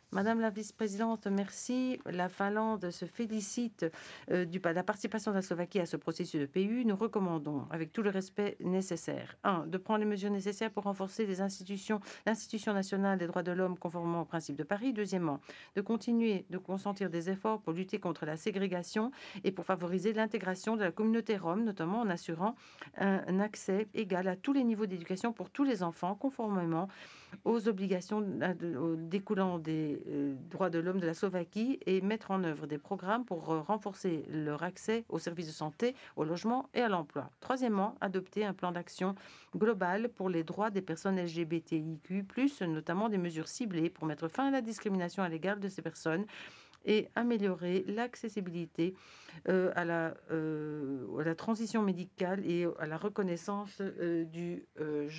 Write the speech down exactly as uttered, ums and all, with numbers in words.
Madame la vice-présidente, merci. La Finlande se félicite euh, du, de la participation de la Slovaquie à ce processus de P U. Nous recommandons, avec tout le respect nécessaire, un, de prendre les mesures nécessaires pour renforcer les institutions, l'institution nationale des droits de l'homme conformément aux principes de Paris. Deuxièmement, de continuer de consentir des efforts pour lutter contre la ségrégation et pour favoriser l'intégration de la communauté rome, notamment en assurant un, un accès égal à tous les niveaux d'éducation pour tous les enfants, conformément aux obligations découlant des euh, droits de l'homme de la Slovaquie et mettre en œuvre des programmes pour euh, renforcer leur accès aux services de santé, au logement et à l'emploi. Troisièmement, adopter un plan d'action global pour les droits des personnes L G B T I Q plus, notamment des mesures ciblées pour mettre fin à la discrimination à l'égard de ces personnes et améliorer l'accessibilité euh, à, la, euh, à la transition médicale et à la reconnaissance euh, du euh, genre.